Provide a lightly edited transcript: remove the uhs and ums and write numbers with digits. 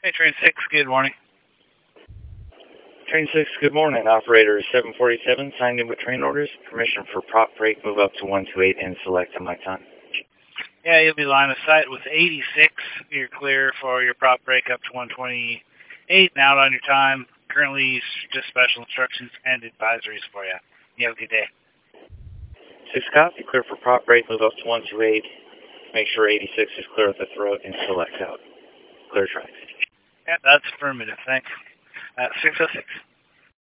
Hey, Train 6, good morning. Train 6, good morning. Operator 747 signed in with train orders. Permission for prop brake, move up to 128 and select on my time. Yeah, you'll be line of sight with 86. You're clear for your prop brake up to 128 and out on your time. Currently, just special instructions and advisories for you. You have a good day. 6 copy, clear for prop brake, move up to 128. Make sure 86 is clear at the throat and select out. Clear tracks. Yeah, that's affirmative. Thanks. 606.